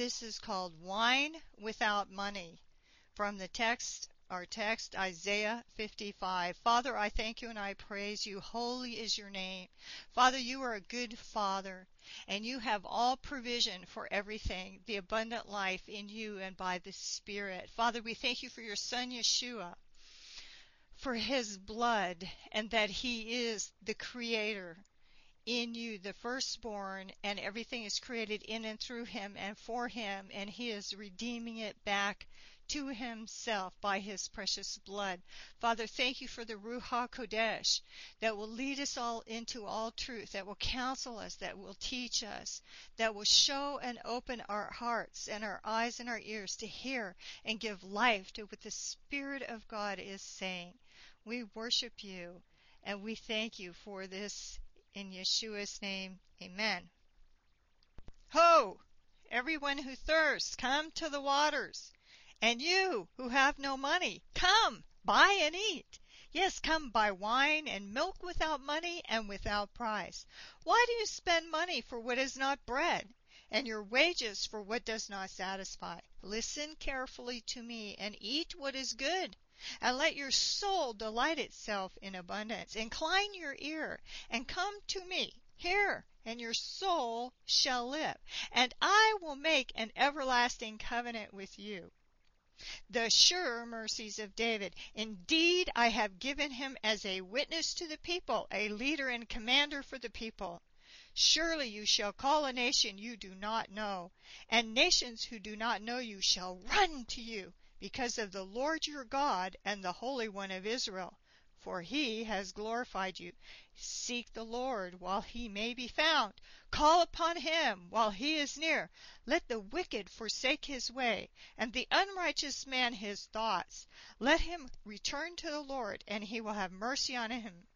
this is called Wine Without Money. From the text, our text, Isaiah 55. Father, I thank you and I praise you. Holy is your name. Father, you are a good Father, and you have all provision for everything, the abundant life in you and by the Spirit. Father, we thank you for your Son, Yeshua, for his blood, and that he is the Creator in you, the firstborn, and everything is created in and through him and for him, and he is redeeming it back to himself by his precious blood. Father, thank you for the Ruach Kodesh that will lead us all into all truth, that will counsel us, that will teach us, that will show and open our hearts and our eyes and our ears to hear and give life to what the Spirit of God is saying. We worship you and we thank you for this in Yeshua's name. Amen. Ho! Everyone who thirsts, come to the waters. And you who have no money, come, buy and eat. Yes, come buy wine and milk without money and without price. Why do you spend money for what is not bread, and your wages for what does not satisfy? Listen carefully to me and eat what is good, and let your soul delight itself in abundance. Incline your ear and come to me. Hear, and your soul shall live, and I will make an everlasting covenant with you. The sure mercies of David. Indeed, I have given him as a witness to the people, a leader and commander for the people. Surely you shall call a nation you do not know, and nations who do not know you shall run to you, because of the Lord your God and the Holy One of Israel. For he has glorified you. Seek the Lord while he may be found. Call upon him while he is near. Let the wicked forsake his way, and the unrighteous man his thoughts. Let him return to the Lord, and he will have mercy on him,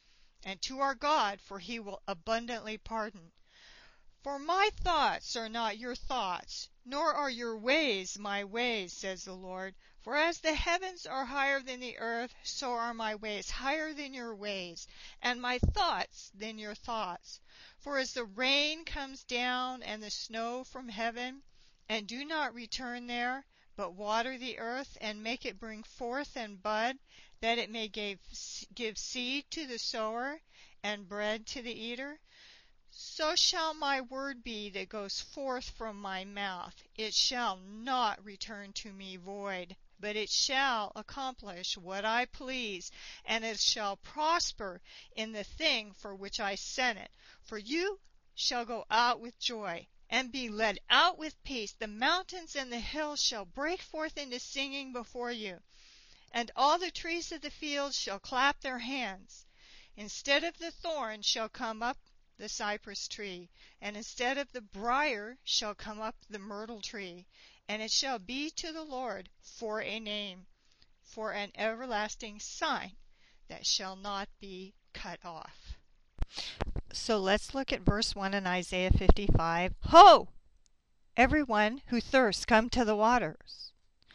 and to our God, for he will abundantly pardon. For my thoughts are not your thoughts, nor are your ways my ways, says the Lord. For as the heavens are higher than the earth, so are my ways higher than your ways, and my thoughts than your thoughts. For as the rain comes down and the snow from heaven, and do not return there, but water the earth and make it bring forth and bud, that it may give seed to the sower and bread to the eater, so shall my word be that goes forth from my mouth. It shall not return to me void, but it shall accomplish what I please, and it shall prosper in the thing for which I sent it. For you shall go out with joy, and be led out with peace. The mountains and the hills shall break forth into singing before you, and all the trees of the field shall clap their hands. Instead of the thorn shall come up the cypress tree, and instead of the briar shall come up the myrtle tree, and it shall be to the Lord for a name, for an everlasting sign that shall not be cut off. So let's look at verse 1 in Isaiah 55. Ho! Everyone who thirsts, come to the waters.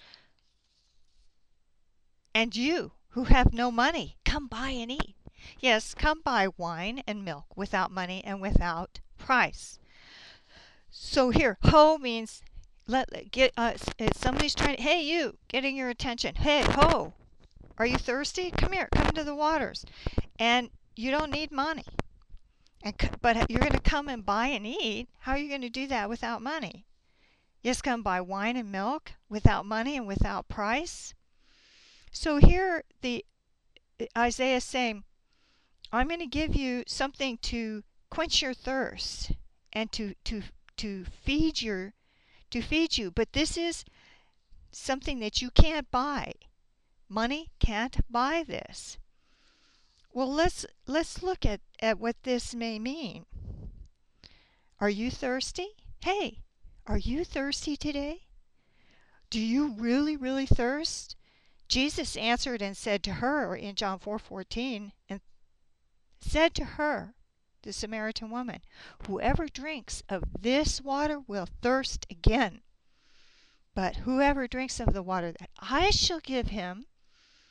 And you who have no money, come buy and eat. Yes, come buy wine and milk without money and without price. So here, ho means somebody's trying to, hey you, getting your attention. Hey, ho, are you thirsty? Come here, come to the waters. And you don't need money. But you're going to come and buy and eat. How are you going to do that without money? Yes, come buy wine and milk without money and without price. So here Isaiah is saying, I'm going to give you something to quench your thirst and to feed you. But this is something that you can't buy. Money can't buy this. Well, let's look at what this may mean. Are you thirsty? Hey, are you thirsty today? Do you really, really thirst? Jesus answered and said to her in John 4:14, and said to her, the Samaritan woman, whoever drinks of this water will thirst again. But whoever drinks of the water that I shall give him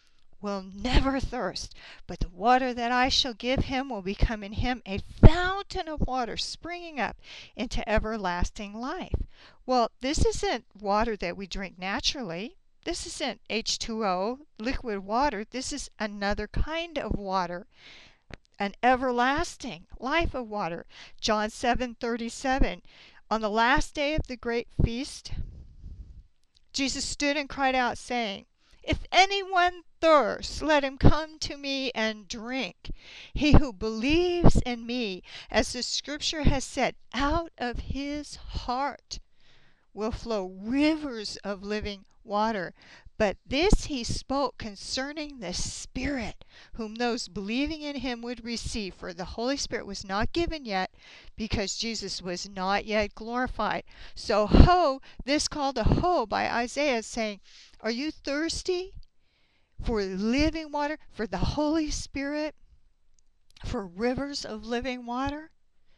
will never thirst, but the water that I shall give him will become in him a fountain of water springing up into everlasting life. Well, this isn't water that we drink naturally. This isn't H2O, liquid water. This is another kind of water, an everlasting life of water. John 7:37. On the last day of the great feast, Jesus stood and cried out, saying, "If anyone thirsts, let him come to me and drink. He who believes in me, as the scripture has said, out of his heart will flow rivers of living water." But this he spoke concerning the Spirit, whom those believing in him would receive. For the Holy Spirit was not given yet, because Jesus was not yet glorified. So this call to by Isaiah, saying, are you thirsty for living water, for the Holy Spirit, for rivers of living water?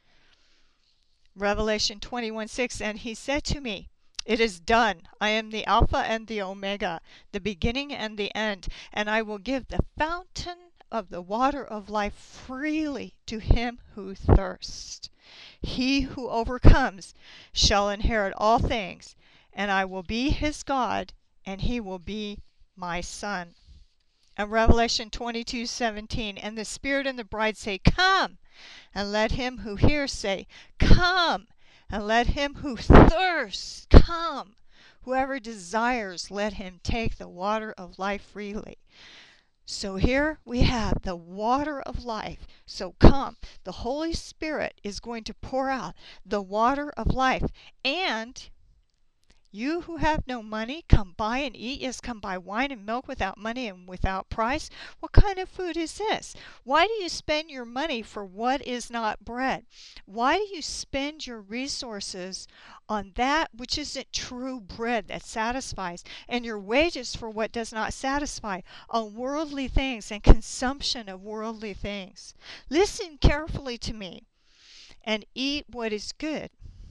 Revelation 21:6, and he said to me, it is done. I am the Alpha and the Omega, the beginning and the end, and I will give the fountain of the water of life freely to him who thirsts. He who overcomes shall inherit all things, and I will be his God, and he will be my son. And Revelation 22:17, and the Spirit and the bride say, come. And let him who hears say, come. And let him who thirsts come. Whoever desires, let him take the water of life freely. So here we have the water of life. So come. The Holy Spirit is going to pour out the water of life. And you who have no money, come buy and eat. Yes, come buy wine and milk without money and without price. What kind of food is this? Why do you spend your money for what is not bread? Why do you spend your resources on that which isn't true bread that satisfies, and your wages for what does not satisfy, on worldly things and consumption of worldly things? Listen carefully to me and eat what is good.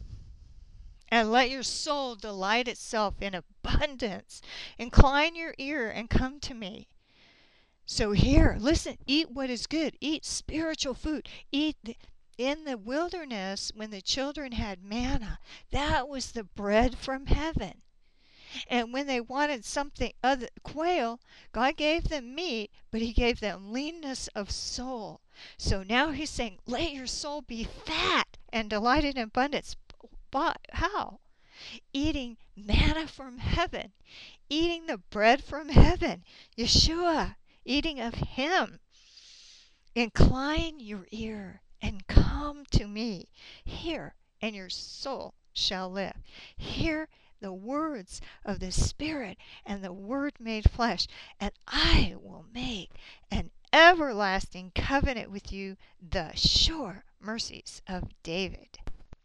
And let your soul delight itself in abundance. Incline your ear and come to me. So here, listen, eat what is good. Eat spiritual food. In the wilderness, when the children had manna, that was the bread from heaven. And when they wanted something other, quail, God gave them meat, but he gave them leanness of soul. So now he's saying, let your soul be fat and delight in abundance. But how? Eating manna from heaven, eating the bread from heaven, Yeshua, eating of him. Incline your ear and come to me. Hear, and your soul shall live. Hear the words of the Spirit and the Word made flesh, and I will make an everlasting covenant with you, the sure mercies of David.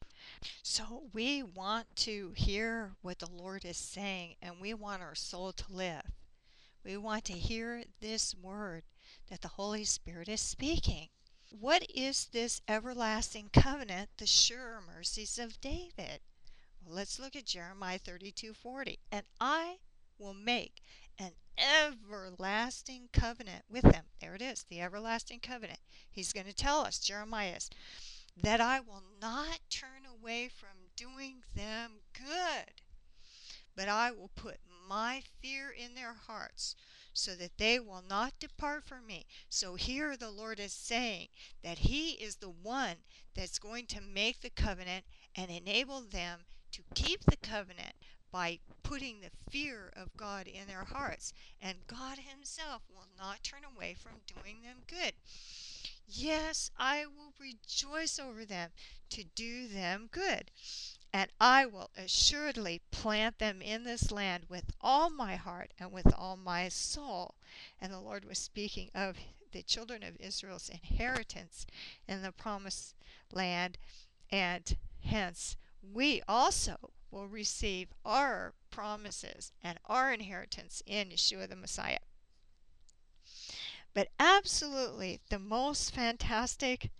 So we want to hear what the Lord is saying, and we want our soul to live. We want to hear this word that the Holy Spirit is speaking. What is this everlasting covenant, the sure mercies of David? Well, let's look at Jeremiah 32:40. And I will make an everlasting covenant with them. There it is, the everlasting covenant. He's going to tell us, Jeremiah is, that I will not turn away from doing them good, but I will put my fear in their hearts so that they will not depart from me. So here the Lord is saying that he is the one that's going to make the covenant and enable them to keep the covenant by putting the fear of God in their hearts. And God himself will not turn away from doing them good. Yes, I will rejoice over them to do them good, and I will assuredly plant them in this land with all my heart and with all my soul. And the Lord was speaking of the children of Israel's inheritance in the promised land, and hence we also will receive our promises and our inheritance in Yeshua the Messiah. But absolutely the most fantastic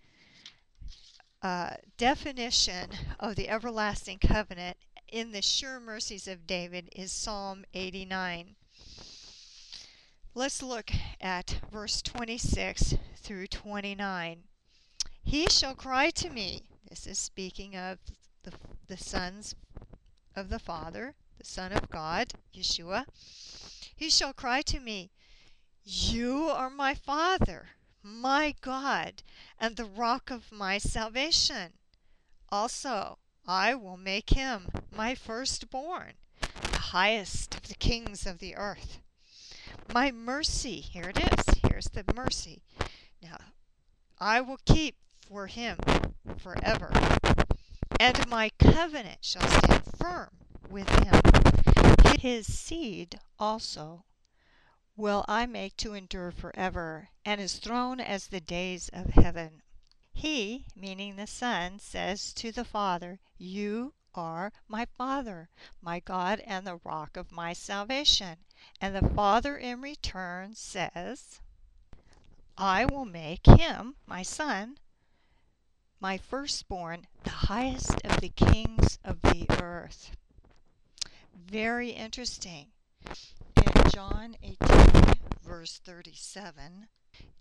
definition of the everlasting covenant in the sure mercies of David is Psalm 89. Let's look at verse 26 through 29. He shall cry to me. This is speaking of the sons of the Father, the Son of God, Yeshua. He shall cry to me, you are my Father, my God, and the rock of my salvation. Also, I will make him my firstborn, the highest of the kings of the earth. My mercy, here it is, here's the mercy. Now, I will keep for him forever, and my covenant shall stand firm with him. His seed also will I make to endure forever, and his throne as the days of heaven. He, meaning the Son, says to the Father, you are my Father, my God, and the rock of my salvation. And the Father in return says, I will make him, my Son, my firstborn, the highest of the kings of the earth. Very interesting. In John 18, verse 37,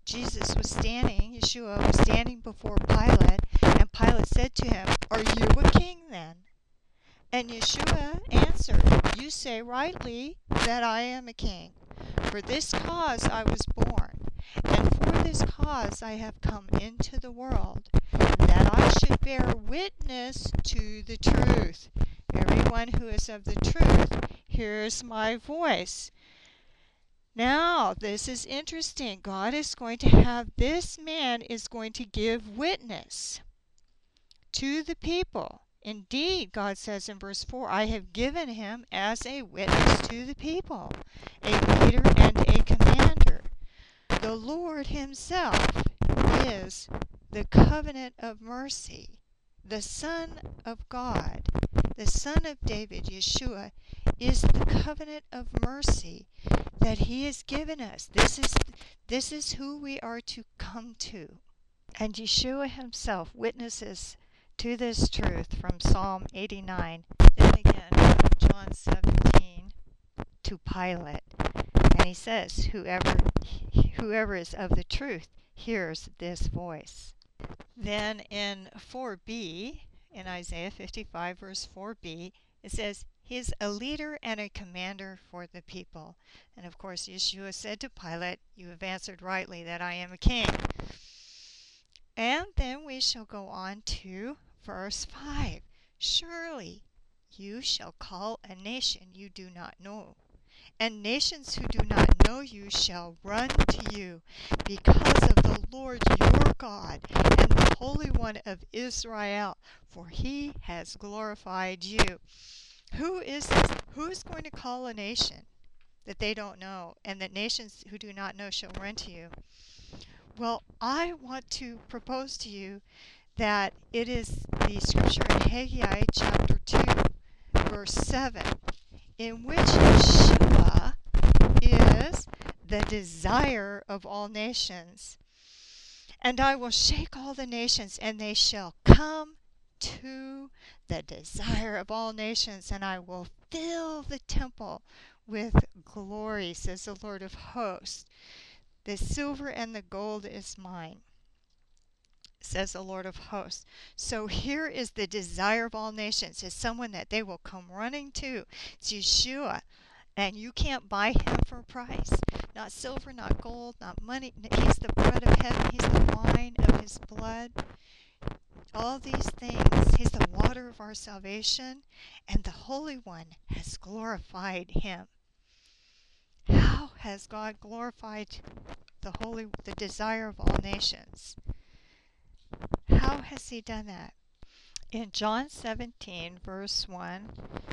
Yeshua was standing before Pilate, and Pilate said to him, are you a king then? And Yeshua answered, you say rightly that I am a king. For this cause I was born, and for this cause I have come into the world, that I should bear witness to the truth. Everyone who is of the truth hears my voice. Now, this is interesting. God is going to have, this man is going to give witness to the people. Indeed, God says in verse 4, I have given him as a witness to the people, a leader and a commander. The Lord himself is the covenant of mercy. The Son of God, the Son of David, Yeshua, is the covenant of mercy that he has given us. This is who we are to come to. And Yeshua himself witnesses to this truth from Psalm 89, then again from John 17 to Pilate. And he says, whoever is of the truth hears this voice. Then in 4b, in Isaiah 55 verse 4b, it says, he is a leader and a commander for the people. And of course, Yeshua said to Pilate, you have answered rightly that I am a king. And then we shall go on to verse 5. Surely you shall call a nation you do not know, and nations who do not know you shall run to you, because of the Lord your God and the Holy One of Israel, for he has glorified you. Who is this? Who is going to call a nation that they don't know, and that nations who do not know shall run to you? Well, I want to propose to you that it is the scripture in Haggai chapter 2, verse 7, in which Yeshua is the desire of all nations. And I will shake all the nations, and they shall come to the desire of all nations, and I will fill the temple with glory, says the Lord of hosts. The silver and the gold is mine, says the Lord of hosts. So here is the desire of all nations, is someone that they will come running to. It's Yeshua. And you can't buy him for a price. Not silver, not gold, not money. He's the bread of heaven. He's the wine of his blood. All these things. He's the water of our salvation. And the Holy One has glorified him. How has God glorified the desire of all nations? How has he done that? In John 17, verse 1,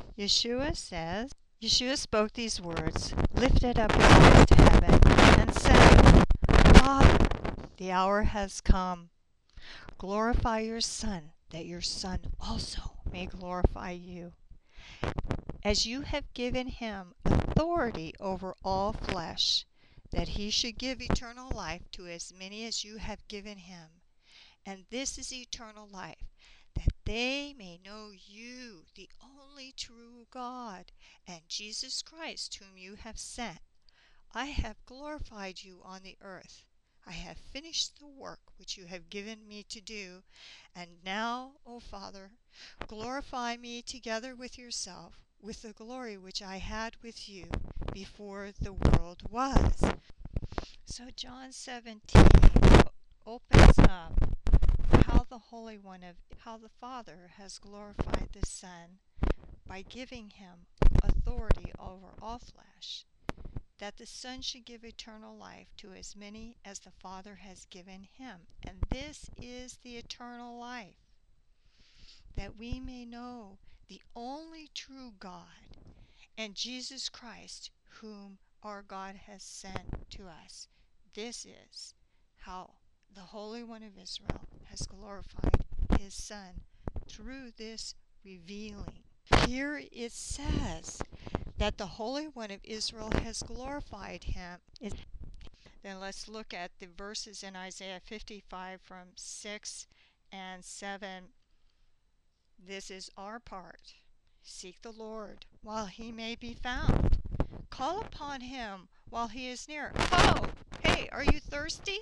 Yeshua spoke these words, lifted up his eyes to heaven, and said, Father, the hour has come. Glorify your Son, that your Son also may glorify you. As you have given him authority over all flesh, that he should give eternal life to as many as you have given him. And this is eternal life, that they may know you, the only true God, and Jesus Christ, whom you have sent. I have glorified you on the earth. I have finished the work which you have given me to do. And now, O Father, glorify me together with yourself, with the glory which I had with you before the world was. So John 17 opens up how how the Father has glorified the Son by giving him authority over all flesh, that the Son should give eternal life to as many as the Father has given him. And this is the eternal life, that we may know the only true God and Jesus Christ, whom our God has sent to us. This is how the Holy One of Israel has glorified his Son through this revealing. Here it says that the Holy One of Israel has glorified him. Then let's look at the verses in Isaiah 55 from 6 and 7. This is our part. Seek the Lord while he may be found. Call upon him while he is near. Oh, hey, are you thirsty?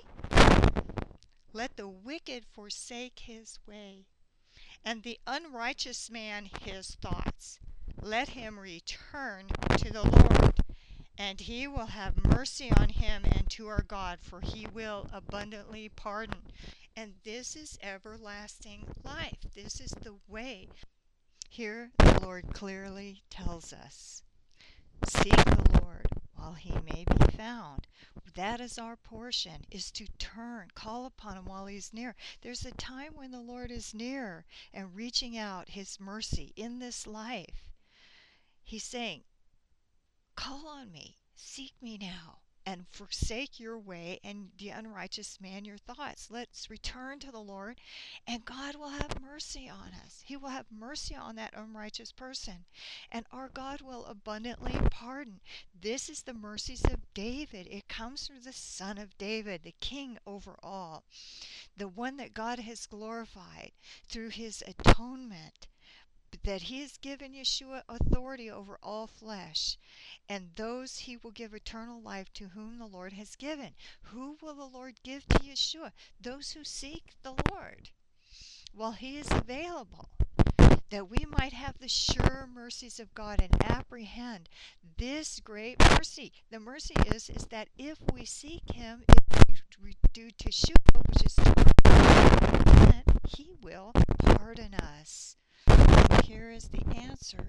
Let the wicked forsake his way, and the unrighteous man his thoughts. Let him return to the Lord, and he will have mercy on him and to our God, for he will abundantly pardon. And this is everlasting life. This is the way. Here the Lord clearly tells us, seek the Lord while he may be found. That is our portion, is to turn, call upon him while he's near. There's a time when the Lord is near and reaching out his mercy in this life. He's saying, call on me, seek me now, and forsake your way and the unrighteous man your thoughts. Let's return to the Lord, and God will have mercy on us. He will have mercy on that unrighteous person, and our God will abundantly pardon. This is the mercies of David. It comes through the Son of David, the King over all, the one that God has glorified through his atonement, that he has given Yeshua authority over all flesh, and those he will give eternal life to whom the Lord has given. Who will the Lord give to Yeshua? Those who seek the Lord while he is available, that we might have the sure mercies of God and apprehend this great mercy. The mercy is that if we seek him, if we do teshuvah, which is then he will pardon us. And here is the answer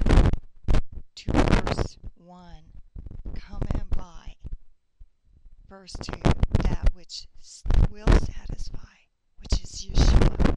to verse 1. Come and buy. Verse 2. That which will satisfy, which is Yeshua.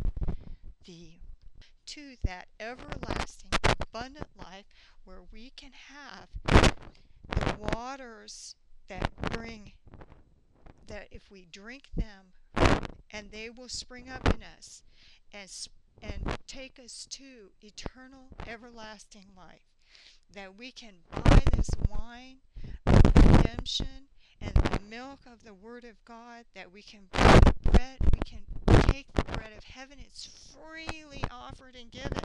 To that everlasting, abundant life where we can have the waters that bring, that if we drink them, and they will spring up in us and take us to eternal, everlasting life. That we can buy this wine of redemption and the milk of the Word of God, that we can buy the bread, we can take the bread of heaven. It's freely offered and given.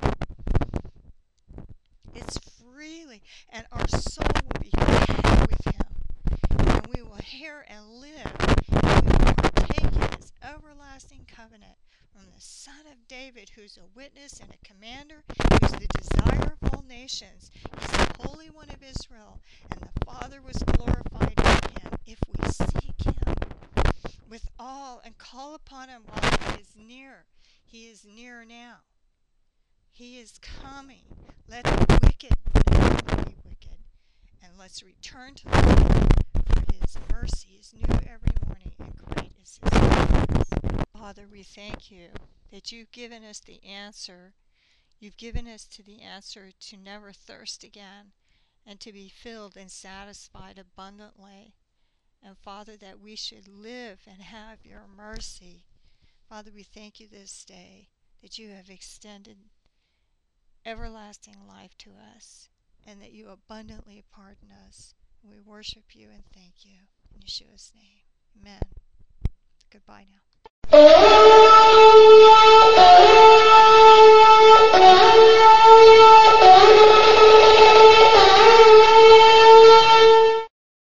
It's freely, and our soul will be filled with him, and we will hear and live, and we will partake in his everlasting covenant from the Son of David, who's a witness and a commander, who's the desire of all nations. He's the Holy One of Israel, and the Father was glorified in him. If we seek him with all and call upon him while he is near now. He is coming. Let the wicked never be wicked, and let's return to the Lord, for his mercy is new every morning, and great is his faithfulness. Father, we thank you that you've given us the answer. You've given us the answer to never thirst again, and to be filled and satisfied abundantly. And Father, that we should live and have your mercy. Father, we thank you this day that you have extended everlasting life to us, and that you abundantly pardon us. We worship you and thank you. In Yeshua's name, amen. Goodbye now.